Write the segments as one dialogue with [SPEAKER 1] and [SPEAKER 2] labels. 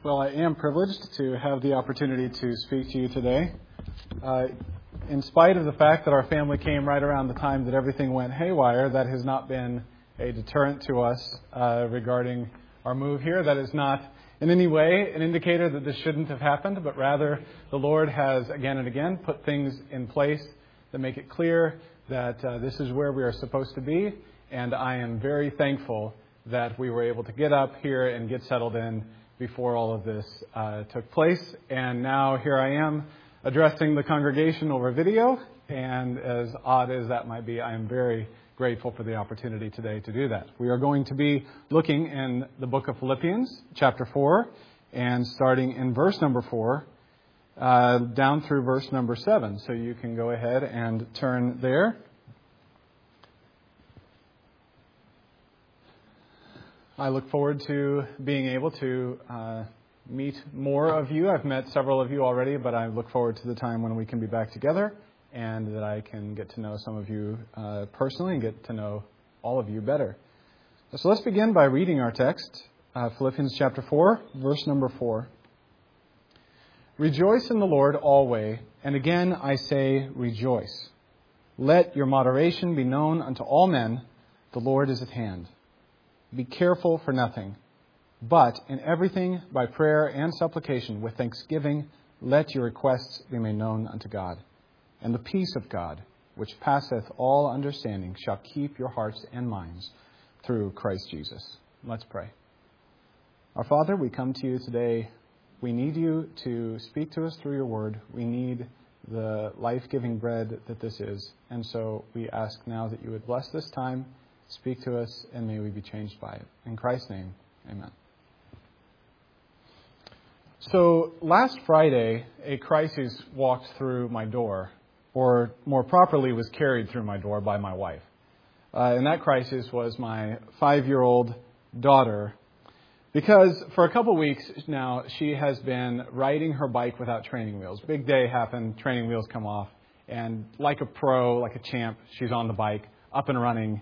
[SPEAKER 1] Well, I am privileged to have the opportunity to speak to you today. In spite of the fact that our family came right around the time that everything went haywire, that has not been a deterrent to us regarding our move here. That is not in any way an indicator that this shouldn't have happened, but rather the Lord has again and again put things in place that make it clear that this is where we are supposed to be. And I am very thankful that we were able to get up here and get settled in before all of this took place. And now here I am addressing the congregation over video. And as odd as that might be, I am very grateful for the opportunity today to do that. We are going to be looking in the book of Philippians, chapter 4, and starting in verse number 4, down through verse number 7. So you can go ahead and turn there. I look forward to being able to meet more of you. I've met several of you already, but I look forward to the time when we can be back together and that I can get to know some of you personally and get to know all of you better. So let's begin by reading our text, Philippians chapter 4, verse number 4. Rejoice in the Lord always, and again I say rejoice. Let your moderation be known unto all men. The Lord is at hand. Be careful for nothing, but in everything by prayer and supplication with thanksgiving, let your requests be made known unto God. And the peace of God, which passeth all understanding, shall keep your hearts and minds through Christ Jesus. Let's pray. Our Father, we come to you today. We need you to speak to us through your word. We need the life-giving bread that this is. And so we ask now that you would bless this time, speak to us, and may we be changed by it. In Christ's name, amen. So last Friday, a crisis walked through my door, or more properly was carried through my door by my wife. And that crisis was my 5-year-old daughter, because for a couple weeks now, she has been riding her bike without training wheels. Big day happened, training wheels come off, and like a pro, like a champ, she's on the bike, up and running,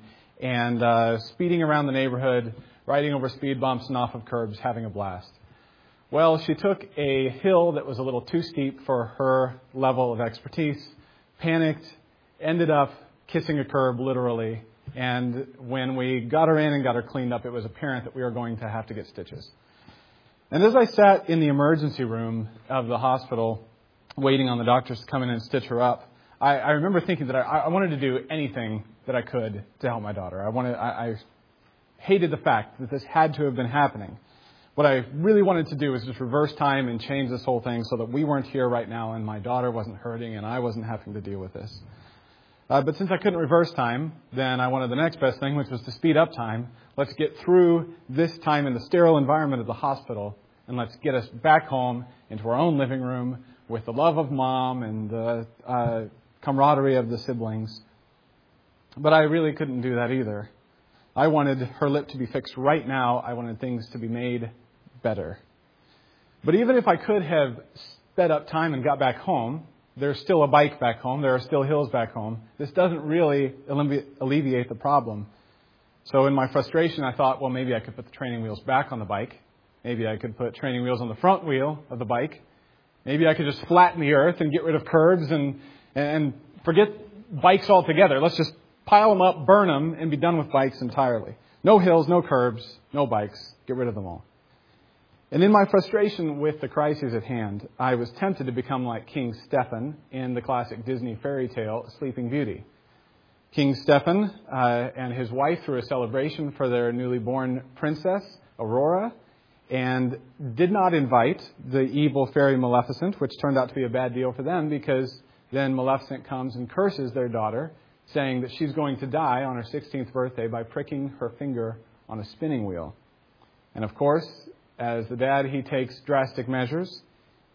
[SPEAKER 1] and speeding around the neighborhood, riding over speed bumps and off of curbs, having a blast. Well, she took a hill that was a little too steep for her level of expertise, panicked, ended up kissing a curb, literally. And when we got her in and got her cleaned up, it was apparent that we were going to have to get stitches. And as I sat in the emergency room of the hospital, waiting on the doctors to come in and stitch her up, I remember thinking that I wanted to do anything that I could to help my daughter. I hated the fact that this had to have been happening. What I really wanted to do was just reverse time and change this whole thing so that we weren't here right now and my daughter wasn't hurting and I wasn't having to deal with this. But since I couldn't reverse time, then I wanted the next best thing, which was to speed up time. Let's get through this time in the sterile environment of the hospital and let's get us back home into our own living room with the love of mom and the camaraderie of the siblings. But I really couldn't do that either. I wanted her lip to be fixed right now. I wanted things to be made better. But even if I could have sped up time and got back home, there's still a bike back home. There are still hills back home. This doesn't really alleviate the problem. So in my frustration, I thought, well, maybe I could put the training wheels back on the bike. Maybe I could put training wheels on the front wheel of the bike. Maybe I could just flatten the earth and get rid of curbs and forget bikes altogether. Let's just pile them up, burn them, and be done with bikes entirely. No hills, no curbs, no bikes. Get rid of them all. And in my frustration with the crisis at hand, I was tempted to become like King Stephen in the classic Disney fairy tale, Sleeping Beauty. King Stephen and his wife threw a celebration for their newly born princess, Aurora, and did not invite the evil fairy Maleficent, which turned out to be a bad deal for them because then Maleficent comes and curses their daughter, saying that she's going to die on her 16th birthday by pricking her finger on a spinning wheel. And of course, as the dad, he takes drastic measures.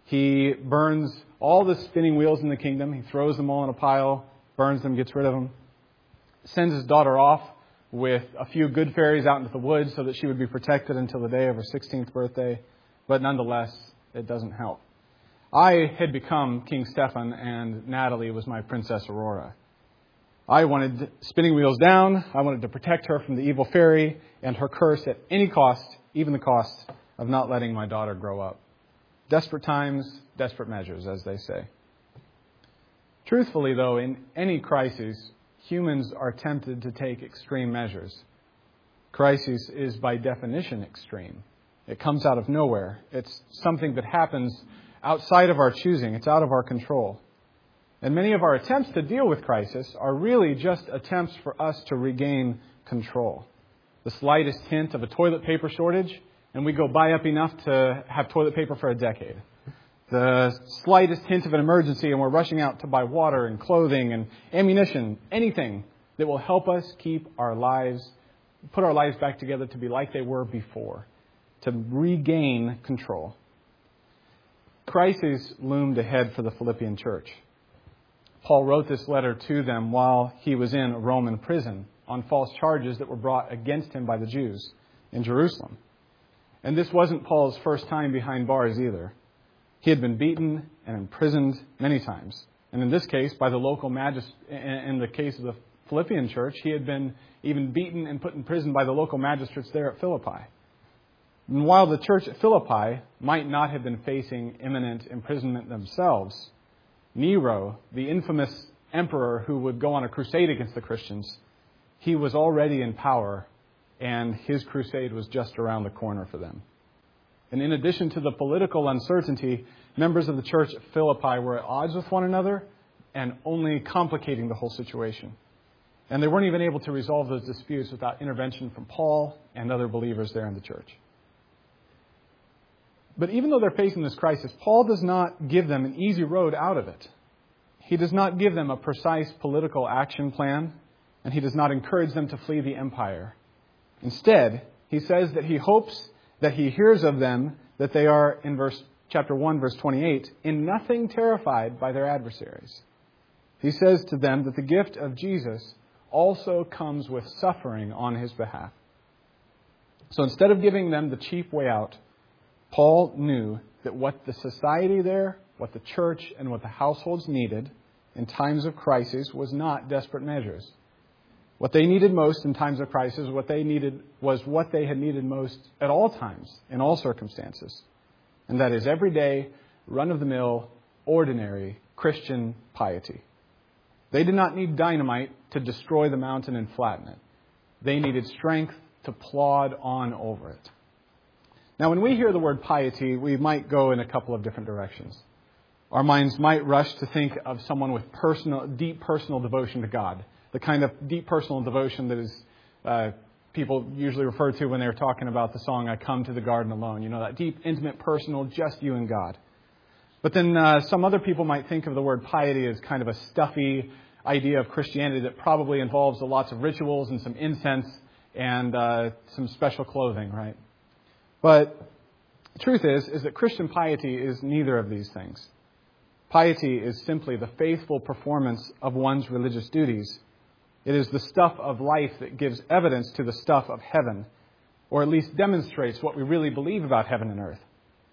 [SPEAKER 1] He burns all the spinning wheels in the kingdom. He throws them all in a pile, burns them, gets rid of them, sends his daughter off with a few good fairies out into the woods so that she would be protected until the day of her 16th birthday. But nonetheless, it doesn't help. I had become King Stephen and Natalie was my Princess Aurora. I wanted spinning wheels down. I wanted to protect her from the evil fairy and her curse at any cost, even the cost of not letting my daughter grow up. Desperate times, desperate measures, as they say. Truthfully, though, in any crisis, humans are tempted to take extreme measures. Crisis is by definition extreme. It comes out of nowhere. It's something that happens outside of our choosing. It's out of our control. And many of our attempts to deal with crisis are really just attempts for us to regain control. The slightest hint of a toilet paper shortage, and we go buy up enough to have toilet paper for a decade. The slightest hint of an emergency, and we're rushing out to buy water and clothing and ammunition, anything that will help us keep our lives, put our lives back together to be like they were before, to regain control. Crisis loomed ahead for the Philippian church. Paul wrote this letter to them while he was in a Roman prison on false charges that were brought against him by the Jews in Jerusalem. And this wasn't Paul's first time behind bars either. He had been beaten and imprisoned many times. And in this case, by the local magistrate. In the case of the Philippian church, he had been even beaten and put in prison by the local magistrates there at Philippi. And while the church at Philippi might not have been facing imminent imprisonment themselves, Nero, the infamous emperor who would go on a crusade against the Christians, he was already in power, and his crusade was just around the corner for them. And in addition to the political uncertainty, members of the church at Philippi were at odds with one another and only complicating the whole situation. And they weren't even able to resolve those disputes without intervention from Paul and other believers there in the church. But even though they're facing this crisis, Paul does not give them an easy road out of it. He does not give them a precise political action plan, and he does not encourage them to flee the empire. Instead, he says that he hopes that he hears of them that they are, in chapter 1, verse 28, in nothing terrified by their adversaries. He says to them that the gift of Jesus also comes with suffering on his behalf. So instead of giving them the cheap way out, Paul knew that what the society there, what the church, and what the households needed in times of crisis was not desperate measures. What they needed most in times of crisis, what they needed was what they had needed most at all times, in all circumstances. And that is everyday, run-of-the-mill, ordinary Christian piety. They did not need dynamite to destroy the mountain and flatten it. They needed strength to plod on over it. Now, when we hear the word piety, we might go in a couple of different directions. Our minds might rush to think of someone with deep personal devotion to God, the kind of deep personal devotion that is people usually refer to when they're talking about the song, I Come to the Garden Alone. You know, that deep, intimate, personal, just you and God. But then some other people might think of the word piety as kind of a stuffy idea of Christianity that probably involves lots of rituals and some incense and some special clothing, right? But the truth is that Christian piety is neither of these things. Piety is simply the faithful performance of one's religious duties. It is the stuff of life that gives evidence to the stuff of heaven, or at least demonstrates what we really believe about heaven and earth.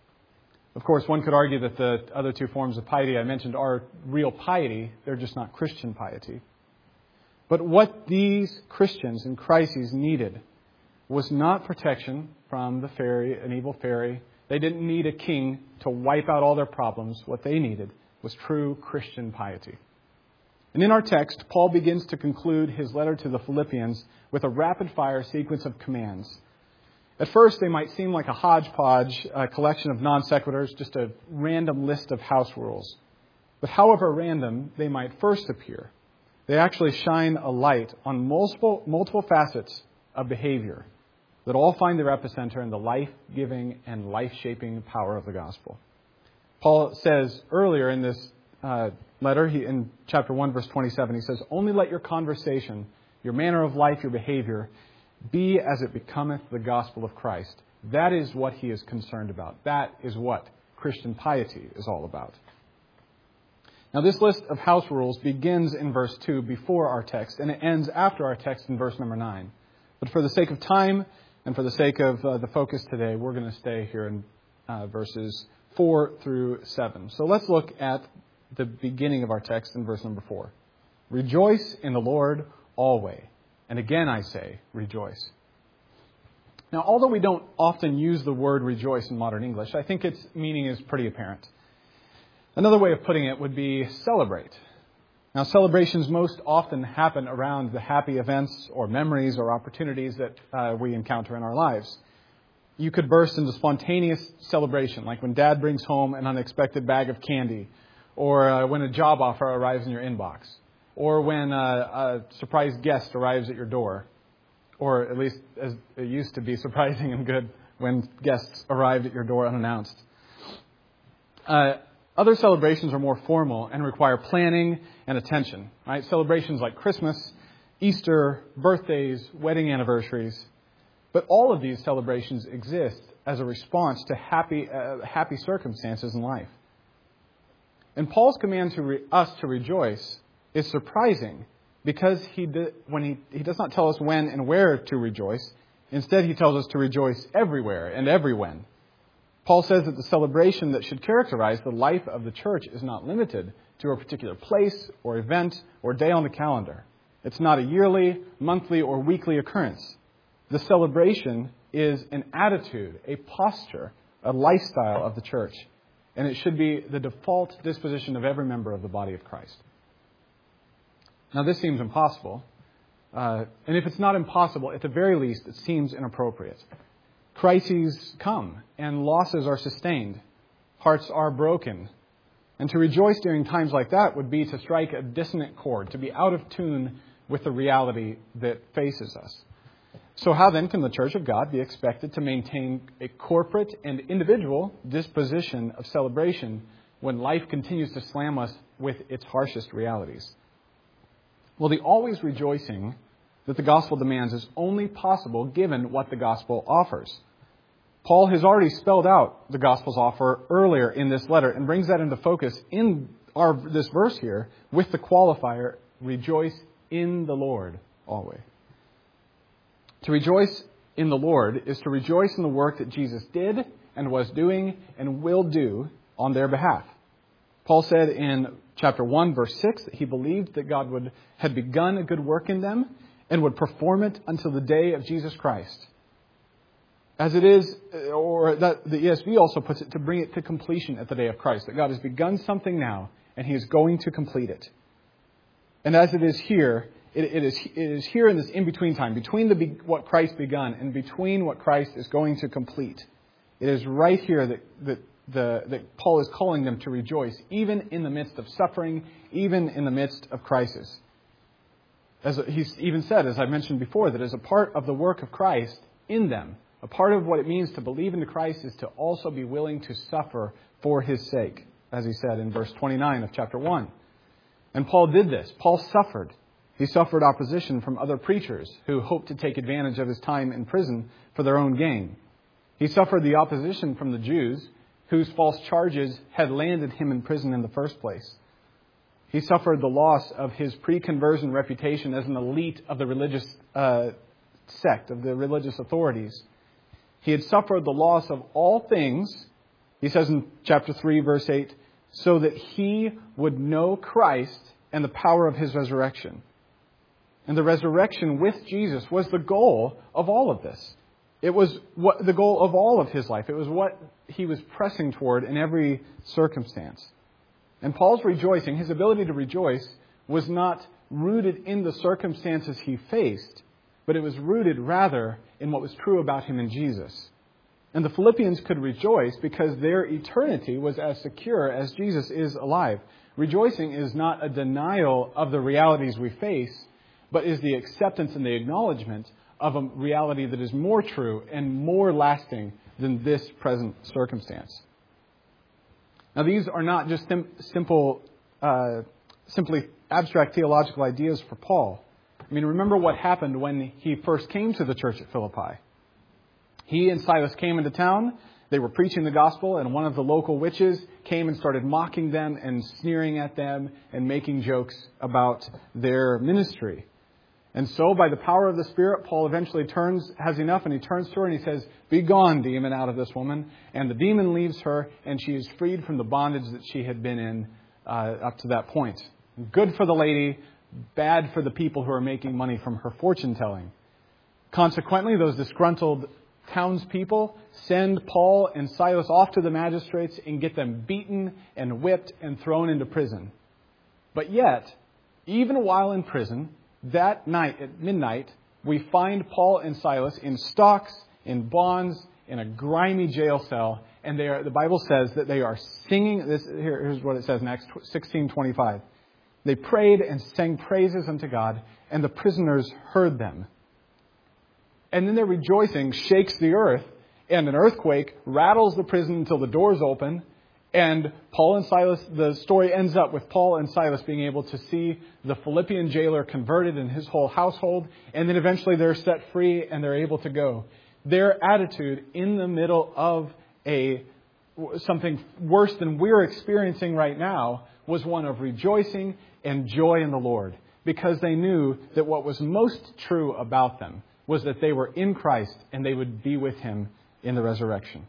[SPEAKER 1] Of course, one could argue that the other two forms of piety I mentioned are real piety. They're just not Christian piety. But what these Christians in crises needed was not protection from an evil fairy. They didn't need a king to wipe out all their problems. What they needed was true Christian piety. And in our text, Paul begins to conclude his letter to the Philippians with a rapid-fire sequence of commands. At first, they might seem like a hodgepodge, a collection of non sequiturs, just a random list of house rules. But however random they might first appear, they actually shine a light on multiple facets of behavior that all find their epicenter in the life-giving and life-shaping power of the gospel. Paul says earlier in this letter, in chapter 1, verse 27, he says, only let your conversation, your manner of life, your behavior, be as it becometh the gospel of Christ. That is what he is concerned about. That is what Christian piety is all about. Now, this list of house rules begins in verse 2 before our text, and it ends after our text in verse number 9. But for the sake of time and for the sake of the focus today, we're going to stay here in verses 4 through 7. So let's look at the beginning of our text in verse number 4. Rejoice in the Lord always. And again I say, rejoice. Now, although we don't often use the word rejoice in modern English, I think its meaning is pretty apparent. Another way of putting it would be celebrate. Now, celebrations most often happen around the happy events or memories or opportunities that we encounter in our lives. You could burst into spontaneous celebration, like when Dad brings home an unexpected bag of candy, or when a job offer arrives in your inbox, or when a surprise guest arrives at your door, or at least as it used to be surprising and good when guests arrived at your door unannounced. Other celebrations are more formal and require planning and attention. Right? Celebrations like Christmas, Easter, birthdays, wedding anniversaries. But all of these celebrations exist as a response to happy circumstances in life. And Paul's command to us to rejoice is surprising because he does not tell us when and where to rejoice. Instead, he tells us to rejoice everywhere and every when. Paul says that the celebration that should characterize the life of the church is not limited to a particular place or event or day on the calendar. It's not a yearly, monthly, or weekly occurrence. The celebration is an attitude, a posture, a lifestyle of the church. And it should be the default disposition of every member of the body of Christ. Now, this seems impossible. And if it's not impossible, at the very least, it seems inappropriate. Crises come and losses are sustained. Hearts are broken. And to rejoice during times like that would be to strike a dissonant chord, to be out of tune with the reality that faces us. So how then can the Church of God be expected to maintain a corporate and individual disposition of celebration when life continues to slam us with its harshest realities? Well, the always rejoicing that the gospel demands is only possible given what the gospel offers. Paul has already spelled out the gospel's offer earlier in this letter and brings that into focus in this verse here with the qualifier, rejoice in the Lord always. To rejoice in the Lord is to rejoice in the work that Jesus did and was doing and will do on their behalf. Paul said in chapter 1, verse 6, that he believed that God had begun a good work in them and would perform it until the day of Jesus Christ. As it is, or that the ESV also puts it, to bring it to completion at the day of Christ. That God has begun something now and He is going to complete it. And as it is here, it is here in this in-between time, between what Christ begun and between what Christ is going to complete. It is right here that Paul is calling them to rejoice, even in the midst of suffering, even in the midst of crisis. As he's even said, as I mentioned before, that as a part of the work of Christ in them, a part of what it means to believe in Christ is to also be willing to suffer for His sake, as he said in verse 29 of chapter 1. And Paul did this. Paul suffered. He suffered opposition from other preachers who hoped to take advantage of his time in prison for their own gain. He suffered the opposition from the Jews whose false charges had landed him in prison in the first place. He suffered the loss of his pre-conversion reputation as an elite of the religious sect, of the religious authorities. He had suffered the loss of all things, he says in chapter 3, verse 8, so that he would know Christ and the power of His resurrection. And the resurrection with Jesus was the goal of all of this. It was the goal of all of his life. It was what he was pressing toward in every circumstance. And Paul's rejoicing, his ability to rejoice, was not rooted in the circumstances he faced, but it was rooted rather in what was true about him in Jesus. And the Philippians could rejoice because their eternity was as secure as Jesus is alive. Rejoicing is not a denial of the realities we face, but is the acceptance and the acknowledgement of a reality that is more true and more lasting than this present circumstance. Now, these are not just simply abstract theological ideas for Paul. I mean, remember what happened when he first came to the church at Philippi. He and Silas came into town. They were preaching the gospel, and one of the local witches came and started mocking them and sneering at them and making jokes about their ministry. And so, by the power of the Spirit, Paul eventually has enough, and he turns to her and he says, "Be gone, demon, out of this woman." And the demon leaves her, and she is freed from the bondage that she had been in up to that point. Good for the lady, bad for the people who are making money from her fortune-telling. Consequently, those disgruntled townspeople send Paul and Silas off to the magistrates and get them beaten and whipped and thrown into prison. But yet, even while in prison, that night at midnight, we find Paul and Silas in stocks, in bonds, in a grimy jail cell, and the Bible says that they are singing. Here's what it says next, 16:25. They prayed and sang praises unto God, and the prisoners heard them. And then their rejoicing shakes the earth, and an earthquake rattles the prison until the doors open. And Paul and Silas, the story ends up with Paul and Silas being able to see the Philippian jailer converted and his whole household. And then eventually they're set free and they're able to go. Their attitude in the middle of something worse than we're experiencing right now was one of rejoicing and joy in the Lord, because they knew that what was most true about them was that they were in Christ and they would be with Him in the resurrection.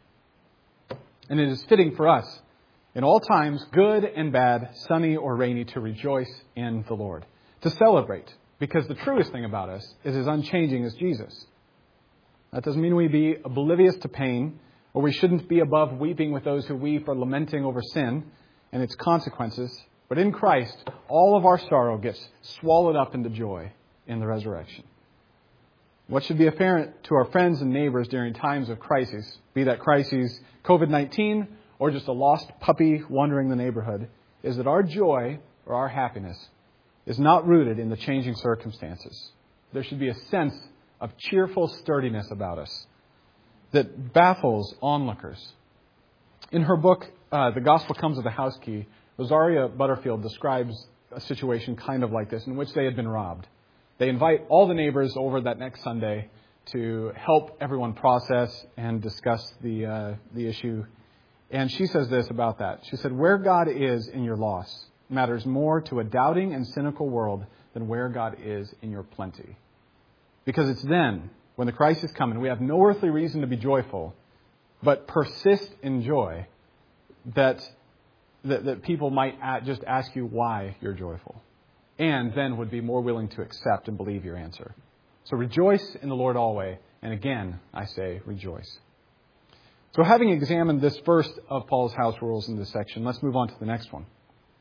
[SPEAKER 1] And it is fitting for us in all times, good and bad, sunny or rainy, to rejoice in the Lord, to celebrate, because the truest thing about us is as unchanging as Jesus. That doesn't mean we be oblivious to pain, or we shouldn't be above weeping with those who weep or lamenting over sin and its consequences. But in Christ, all of our sorrow gets swallowed up into joy in the resurrection. What should be apparent to our friends and neighbors during times of crisis, be that crises COVID-19 or just a lost puppy wandering the neighborhood, is that our joy or our happiness is not rooted in the changing circumstances. There should be a sense of cheerful sturdiness about us that baffles onlookers. In her book, The Gospel Comes with a House Key, Rosaria Butterfield describes a situation kind of like this, in which they had been robbed. They invite all the neighbors over that next Sunday to help everyone process and discuss the issue. And she says this about that. She said, "Where God is in your loss matters more to a doubting and cynical world than where God is in your plenty." Because it's then, when the crisis comes, and we have no earthly reason to be joyful, but persist in joy, that people might just ask you why you're joyful, and then would be more willing to accept and believe your answer. So rejoice in the Lord always, and again, I say rejoice. So having examined this first of Paul's house rules in this section, let's move on to the next one.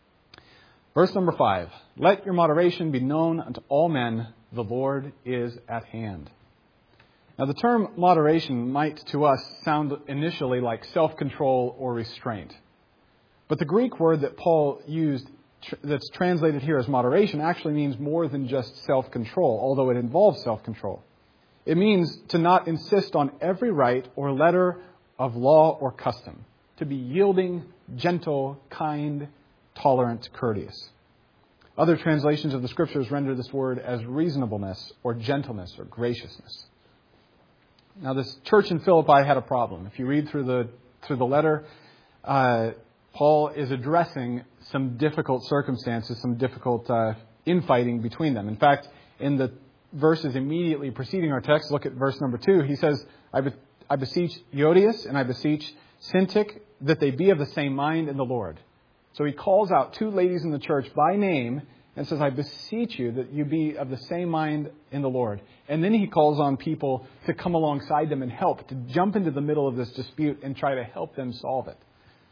[SPEAKER 1] Verse number 5, "Let your moderation be known unto all men, the Lord is at hand." Now the term moderation might to us sound initially like self-control or restraint. But the Greek word that Paul used that's translated here as moderation actually means more than just self-control, although it involves self-control. It means to not insist on every right or letter of law or custom, to be yielding, gentle, kind, tolerant, courteous. Other translations of the Scriptures render this word as reasonableness or gentleness or graciousness. Now, this church in Philippi had a problem. If you read through the letter, Paul is addressing some difficult circumstances, some difficult infighting between them. In fact, in the verses immediately preceding our text, look at verse number 2. He says, I beseech Euodias and I beseech Syntyche that they be of the same mind in the Lord. So he calls out two ladies in the church by name and says, I beseech you that you be of the same mind in the Lord. And then he calls on people to come alongside them and help, to jump into the middle of this dispute and try to help them solve it.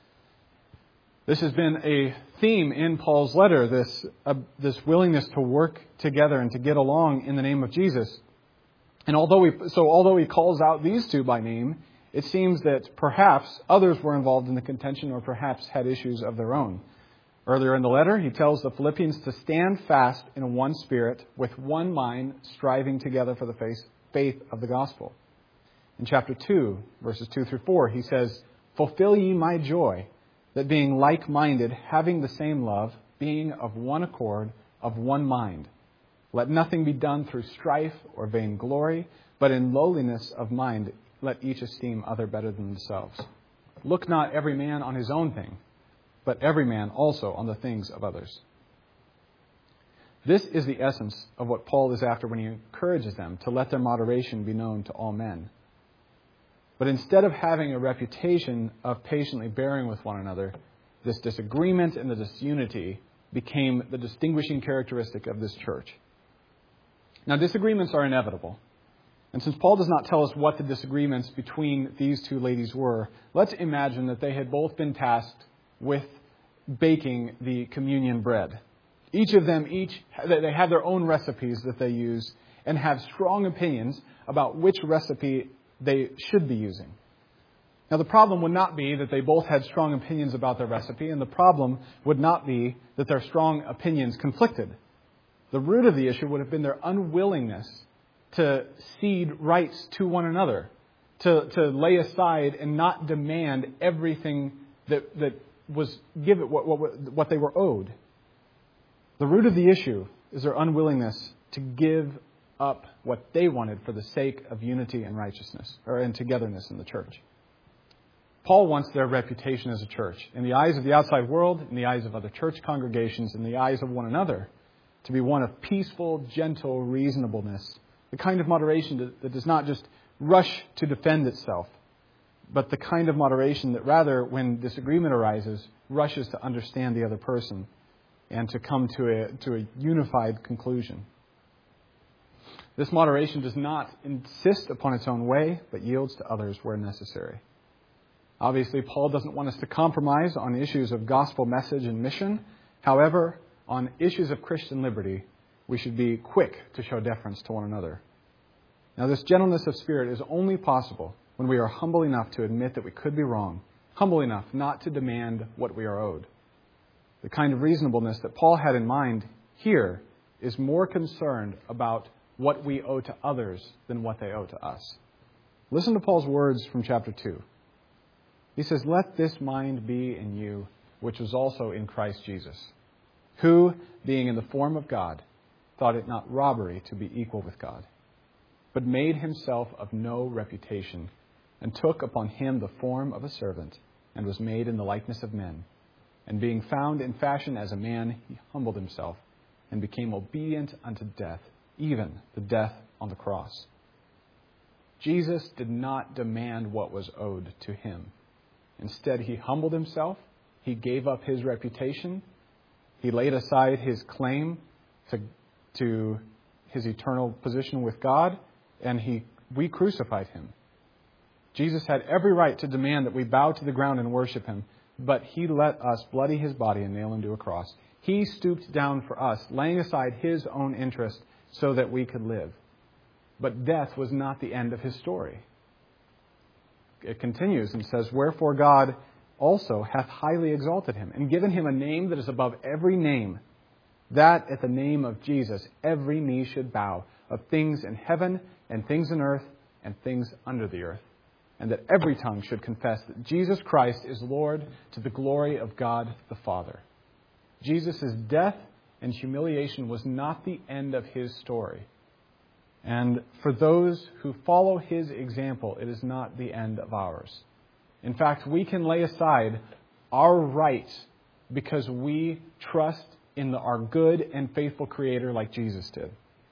[SPEAKER 1] This has been a theme in Paul's letter, this willingness to work together and to get along in the name of Jesus. And although he calls out these two by name, it seems that perhaps others were involved in the contention or perhaps had issues of their own. Earlier in the letter, he tells the Philippians to stand fast in one spirit, with one mind, striving together for the faith of the gospel. In chapter 2, verses 2 through 4, he says, "Fulfill ye my joy, that being like-minded, having the same love, being of one accord, of one mind. Let nothing be done through strife or vainglory, but in lowliness of mind let each esteem other better than themselves. Look not every man on his own thing, but every man also on the things of others." This is the essence of what Paul is after when he encourages them to let their moderation be known to all men. But instead of having a reputation of patiently bearing with one another, this disagreement and the disunity became the distinguishing characteristic of this church. Now, disagreements are inevitable. And since Paul does not tell us what the disagreements between these two ladies were, let's imagine that they had both been tasked with baking the communion bread. Each of them, they have their own recipes that they use and have strong opinions about which recipe they should be using. Now, the problem would not be that they both had strong opinions about their recipe, and the problem would not be that their strong opinions conflicted. The root of the issue would have been their unwillingness to cede rights to one another, to lay aside and not demand everything that was given, what they were owed. The root of the issue is their unwillingness to give up what they wanted for the sake of unity and righteousness, and togetherness in the church. Paul wants their reputation as a church, in the eyes of the outside world, in the eyes of other church congregations, in the eyes of one another, to be one of peaceful, gentle reasonableness, the kind of moderation that does not just rush to defend itself, but the kind of moderation that rather, when disagreement arises, rushes to understand the other person and to come to a unified conclusion. This moderation does not insist upon its own way, but yields to others where necessary. Obviously, Paul doesn't want us to compromise on issues of gospel message and mission. However, on issues of Christian liberty, we should be quick to show deference to one another. Now, this gentleness of spirit is only possible when we are humble enough to admit that we could be wrong, humble enough not to demand what we are owed. The kind of reasonableness that Paul had in mind here is more concerned about what we owe to others than what they owe to us. Listen to Paul's words from chapter 2. He says, "Let this mind be in you, which was also in Christ Jesus, who, being in the form of God, thought it not robbery to be equal with God, but made himself of no reputation, and took upon him the form of a servant, and was made in the likeness of men. And being found in fashion as a man, he humbled himself, and became obedient unto death, even the death on the cross." Jesus did not demand what was owed to him. Instead, he humbled himself, he gave up his reputation, he laid aside his claim to his eternal position with God, and we crucified him. Jesus had every right to demand that we bow to the ground and worship him, but he let us bloody his body and nail him to a cross. He stooped down for us, laying aside his own interest so that we could live. But death was not the end of his story. It continues and says, "Wherefore God also hath highly exalted him, and given him a name that is above every name, that at the name of Jesus every knee should bow, of things in heaven and things in earth and things under the earth, and that every tongue should confess that Jesus Christ is Lord, to the glory of God the Father." Jesus' death and humiliation was not the end of his story. And for those who follow his example, it is not the end of ours. In fact, we can lay aside our rights because we trust in our good and faithful Creator like Jesus did.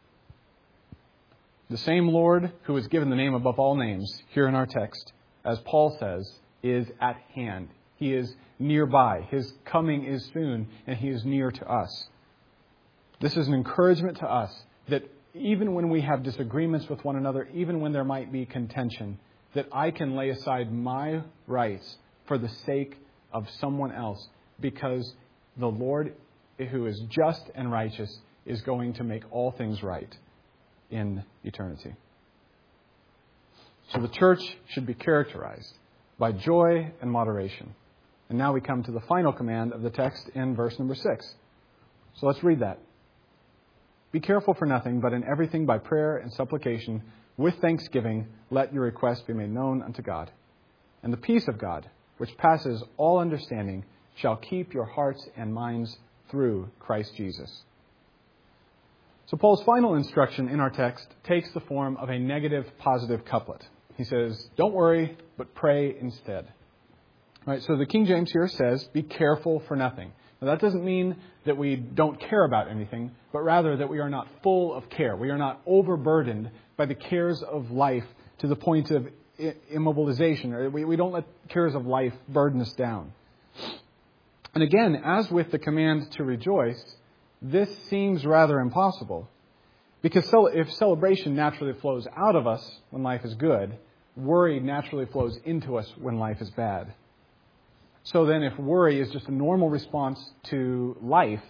[SPEAKER 1] The same Lord who is given the name above all names here in our text, as Paul says, is at hand. He is nearby. His coming is soon, and he is near to us. This is an encouragement to us that even when we have disagreements with one another, even when there might be contention, that I can lay aside my rights for the sake of someone else, because the Lord, who is just and righteous, is going to make all things right in eternity. So the church should be characterized by joy and moderation. And now we come to the final command of the text in verse number 6. So let's read that. "Be careful for nothing, but in everything by prayer and supplication, with thanksgiving, let your requests be made known unto God. And the peace of God, which passes all understanding, shall keep your hearts and minds through Christ Jesus." So Paul's final instruction in our text takes the form of a negative-positive couplet. He says, don't worry, but pray instead. All right, so the King James here says, "Be careful for nothing." Now, that doesn't mean that we don't care about anything, but rather that we are not full of care. We are not overburdened by the cares of life to the point of immobilization. Or we don't let cares of life burden us down. And again, as with the command to rejoice, this seems rather impossible. Because if celebration naturally flows out of us when life is good, worry naturally flows into us when life is bad. So then if worry is just a normal response to life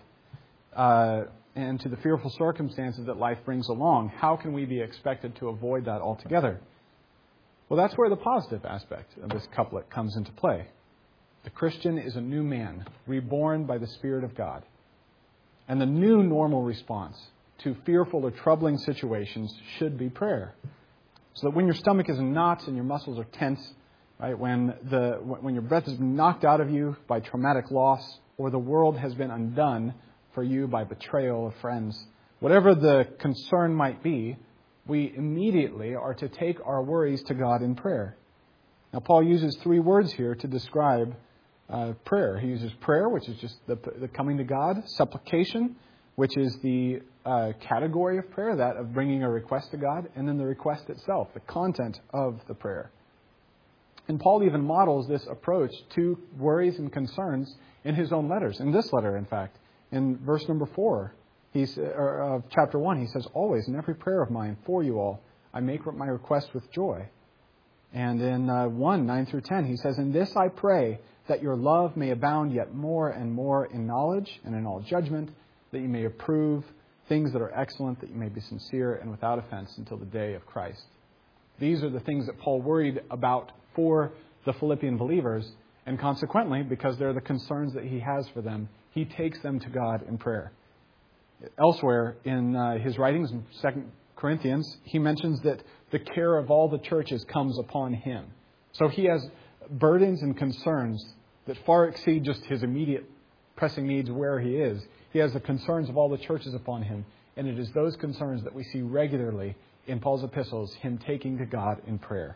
[SPEAKER 1] and to the fearful circumstances that life brings along, how can we be expected to avoid that altogether? Well, that's where the positive aspect of this couplet comes into play. The Christian is a new man, reborn by the Spirit of God. And the new normal response to fearful or troubling situations should be prayer. So that when your stomach is in knots and your muscles are tense, right, when your breath has been knocked out of you by traumatic loss, or the world has been undone for you by betrayal of friends, whatever the concern might be, we immediately are to take our worries to God in prayer. Now, Paul uses 3 words here to describe prayer. He uses prayer, which is just the coming to God, supplication, which is the category of prayer, that of bringing a request to God, and then the request itself, the content of the prayer. And Paul even models this approach to worries and concerns in his own letters. In this letter, in fact, in verse number 4 of chapter 1, he says, "Always in every prayer of mine for you all, I make my request with joy." And in 1, 9 through 10, he says, "In this I pray, that your love may abound yet more and more in knowledge and in all judgment, that you may approve things that are excellent, that you may be sincere and without offense until the day of Christ." These are the things that Paul worried about for the Philippian believers, and consequently, because they're the concerns that he has for them, he takes them to God in prayer. Elsewhere in his writings in 2 Corinthians, he mentions that the care of all the churches comes upon him. So he has burdens and concerns that far exceed just his immediate pressing needs where he is. He has the concerns of all the churches upon him, and it is those concerns that we see regularly in Paul's epistles, him taking to God in prayer.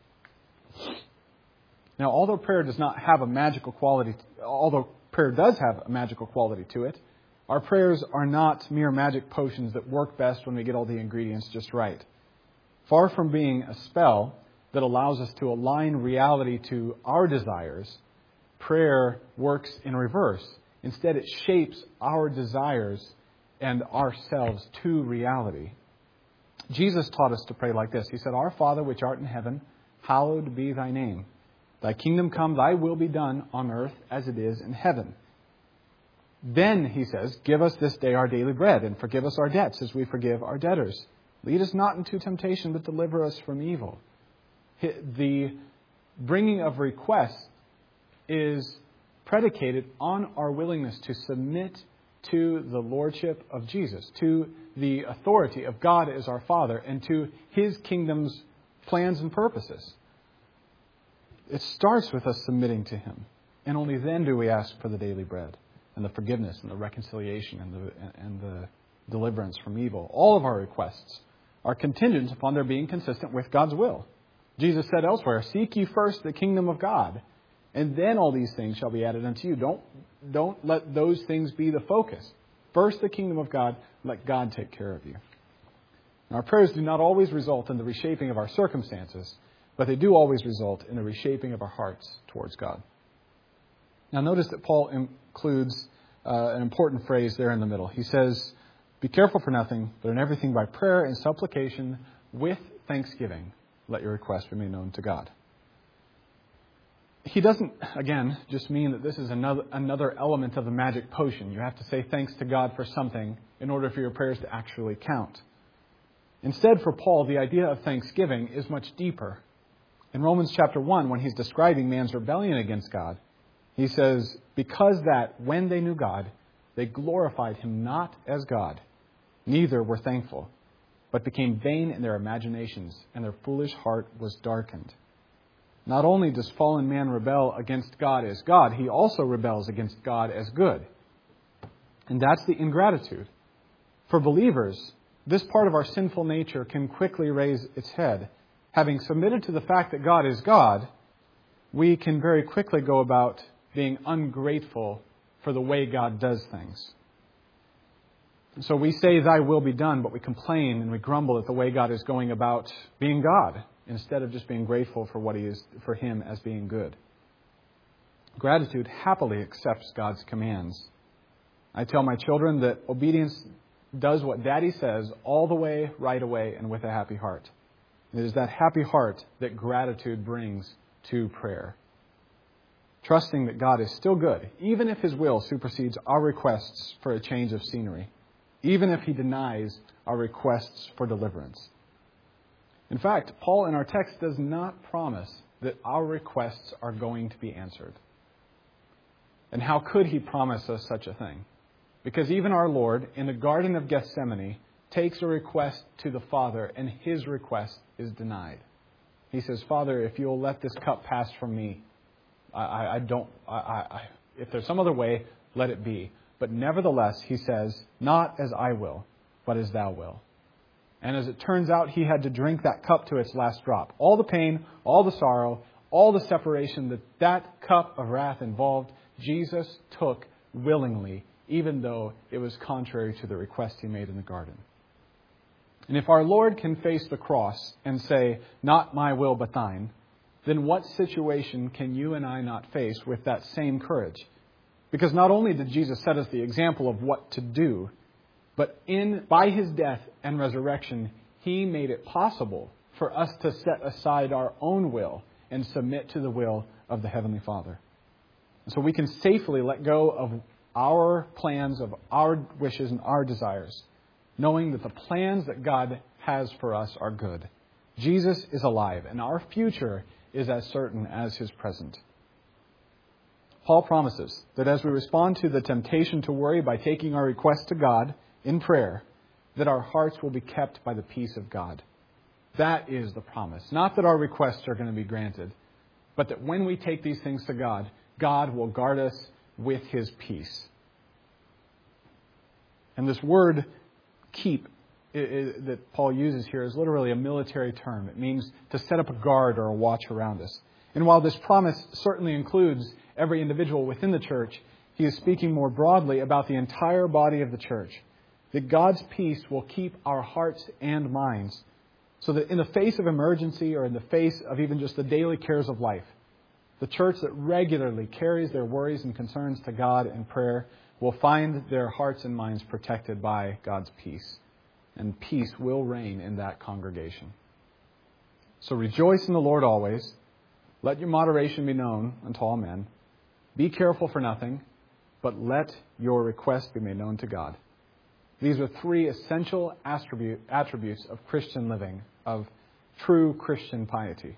[SPEAKER 1] Now, although prayer does have a magical quality to it, our prayers are not mere magic potions that work best when we get all the ingredients just right. Far from being a spell that allows us to align reality to our desires, prayer works in reverse. Instead, it shapes our desires and ourselves to reality. Jesus taught us to pray like this. He said, "Our Father which art in heaven, hallowed be thy name. Thy kingdom come, thy will be done on earth as it is in heaven." Then, he says, "Give us this day our daily bread, and forgive us our debts as we forgive our debtors. Lead us not into temptation, but deliver us from evil." The bringing of requests is predicated on our willingness to submit to the lordship of Jesus, to the authority of God as our Father, and to His kingdom's plans and purposes. It starts with us submitting to Him, and only then do we ask for the daily bread and the forgiveness and the reconciliation and the deliverance from evil. All of our requests are contingent upon their being consistent with God's will. Jesus said elsewhere, "Seek ye first the kingdom of God, and then all these things shall be added unto you." Don't let those things be the focus. First the kingdom of God, let God take care of you. Now, our prayers do not always result in the reshaping of our circumstances, but they do always result in the reshaping of our hearts towards God. Now, notice that Paul includes an important phrase there in the middle. He says, "Be careful for nothing, but in everything by prayer and supplication with thanksgiving, let your requests be made known to God." He doesn't, again, just mean that this is another element of the magic potion. You have to say thanks to God for something in order for your prayers to actually count. Instead, for Paul, the idea of thanksgiving is much deeper. In Romans chapter 1, when he's describing man's rebellion against God, he says, "Because that, when they knew God, they glorified Him not as God, neither were thankful, but became vain in their imaginations, and their foolish heart was darkened." Not only does fallen man rebel against God as God, he also rebels against God as good. And that's the ingratitude. For believers, this part of our sinful nature can quickly raise its head. Having submitted to the fact that God is God, we can very quickly go about being ungrateful for the way God does things. So we say, "Thy will be done," but we complain and we grumble at the way God is going about being God, instead of just being grateful for what He is, for Him as being good. Gratitude happily accepts God's commands. I tell my children that obedience does what Daddy says all the way, right away, and with a happy heart. It is that happy heart that gratitude brings to prayer. Trusting that God is still good, even if His will supersedes our requests for a change of scenery, even if He denies our requests for deliverance. In fact, Paul in our text does not promise that our requests are going to be answered. And how could he promise us such a thing? Because even our Lord, in the Garden of Gethsemane, takes a request to the Father, and His request is denied. He says, Father, if you'll let this cup pass from me, if there's some other way, let it be. But nevertheless, He says, not as I will, but as Thou will. And as it turns out, He had to drink that cup to its last drop. All the pain, all the sorrow, all the separation that cup of wrath involved, Jesus took willingly, even though it was contrary to the request He made in the garden. And if our Lord can face the cross and say, not my will but thine, then what situation can you and I not face with that same courage? Because not only did Jesus set us the example of what to do, but by His death and resurrection, He made it possible for us to set aside our own will and submit to the will of the Heavenly Father. So we can safely let go of our plans, of our wishes and our desires, knowing that the plans that God has for us are good. Jesus is alive, and our future is as certain as His present. Paul promises that as we respond to the temptation to worry by taking our request to God in prayer, that our hearts will be kept by the peace of God. That is the promise. Not that our requests are going to be granted, but that when we take these things to God, God will guard us with His peace. And this word, keep, that Paul uses here is literally a military term. It means to set up a guard or a watch around us. And while this promise certainly includes every individual within the church, he is speaking more broadly about the entire body of the church. That God's peace will keep our hearts and minds, so that in the face of emergency or in the face of even just the daily cares of life, the church that regularly carries their worries and concerns to God in prayer will find their hearts and minds protected by God's peace. And peace will reign in that congregation. So rejoice in the Lord always. Let your moderation be known unto all men. Be careful for nothing, but let your request be made known to God. These are three essential attributes of Christian living, of true Christian piety.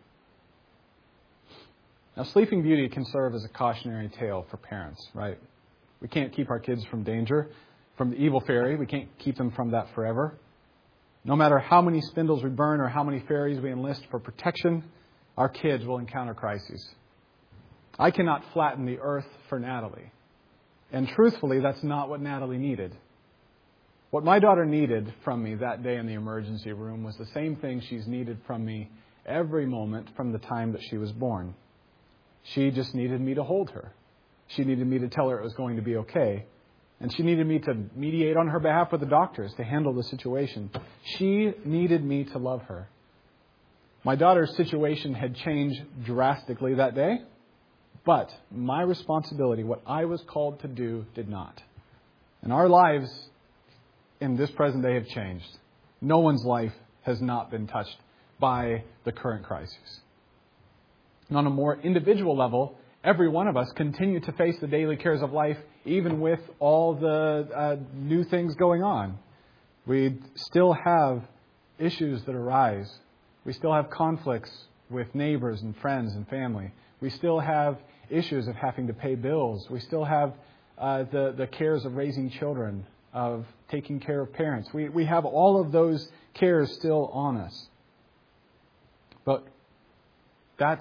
[SPEAKER 1] Now, Sleeping Beauty can serve as a cautionary tale for parents, right? We can't keep our kids from danger, from the evil fairy. We can't keep them from that forever. No matter how many spindles we burn or how many fairies we enlist for protection, our kids will encounter crises. I cannot flatten the earth for Natalie. And truthfully, that's not what Natalie needed. What my daughter needed from me that day in the emergency room was the same thing she's needed from me every moment from the time that she was born. She just needed me to hold her. She needed me to tell her it was going to be okay. And she needed me to mediate on her behalf with the doctors to handle the situation. She needed me to love her. My daughter's situation had changed drastically that day, but my responsibility, what I was called to do, did not. And our lives in this present day have changed. No one's life has not been touched by the current crisis. And on a more individual level, every one of us continue to face the daily cares of life, even with all the new things going on. We still have issues that arise. We still have conflicts with neighbors and friends and family. We still have issues of having to pay bills. We still have the cares of raising children, of taking care of parents. We have all of those cares still on us. But that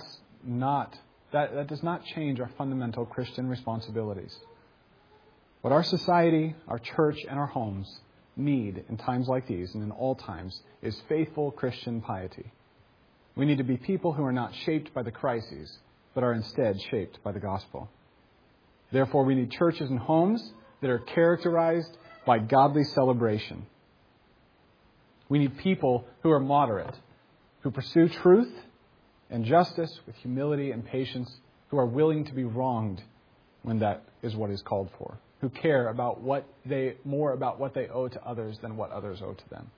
[SPEAKER 1] does not change our fundamental Christian responsibilities. What our society, our church, and our homes need in times like these and in all times is faithful Christian piety. We need to be people who are not shaped by the crises, but are instead shaped by the gospel. Therefore, we need churches and homes that are characterized by godly celebration. We need people who are moderate, who pursue truth and justice with humility and patience, who are willing to be wronged when that is what is called for. who care about more about what they owe to others than what others owe to them.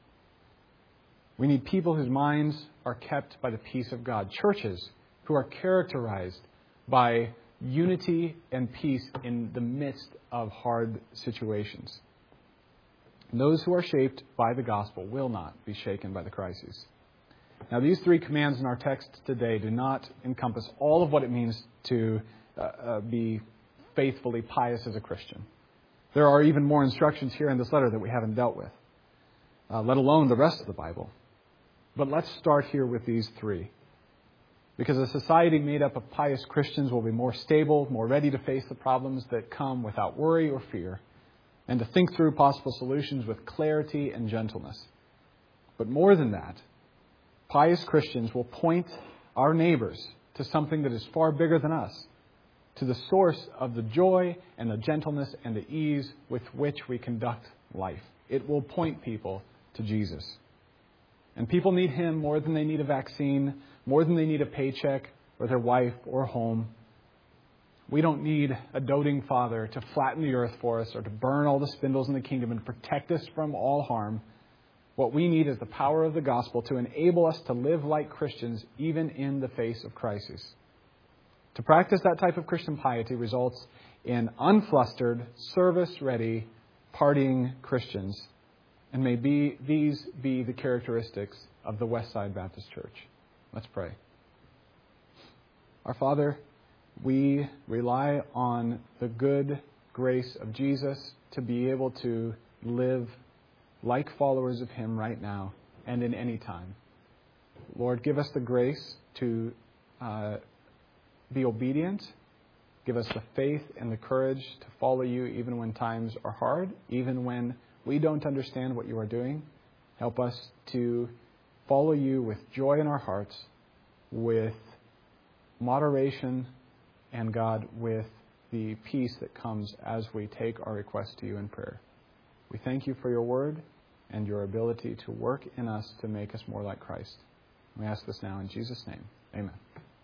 [SPEAKER 1] We need people whose minds are kept by the peace of God. Churches who are characterized by unity and peace in the midst of hard situations. And those who are shaped by the gospel will not be shaken by the crises. Now, these three commands in our text today do not encompass all of what it means to be faithfully pious as a Christian. There are even more instructions here in this letter that we haven't dealt with, let alone the rest of the Bible. But let's start here with these three. Because a society made up of pious Christians will be more stable, more ready to face the problems that come without worry or fear, and to think through possible solutions with clarity and gentleness. But more than that, pious Christians will point our neighbors to something that is far bigger than us, to the source of the joy and the gentleness and the ease with which we conduct life. It will point people to Jesus. And people need Him more than they need a vaccine, more than they need a paycheck or their wife or home. We don't need a doting father to flatten the earth for us or to burn all the spindles in the kingdom and protect us from all harm. What we need is the power of the gospel to enable us to live like Christians even in the face of crisis. To practice that type of Christian piety results in unflustered, service-ready, partying Christians. And may these be the characteristics of the Westside Baptist Church. Let's pray. Our Father, we rely on the good grace of Jesus to be able to live like followers of Him right now and in any time. Lord, give us the grace to be obedient. Give us the faith and the courage to follow You even when times are hard, even when we don't understand what You are doing. Help us to follow You with joy in our hearts, with moderation, and God, with the peace that comes as we take our request to You in prayer. We thank You for Your word and Your ability to work in us to make us more like Christ. We ask this now in Jesus' name. Amen.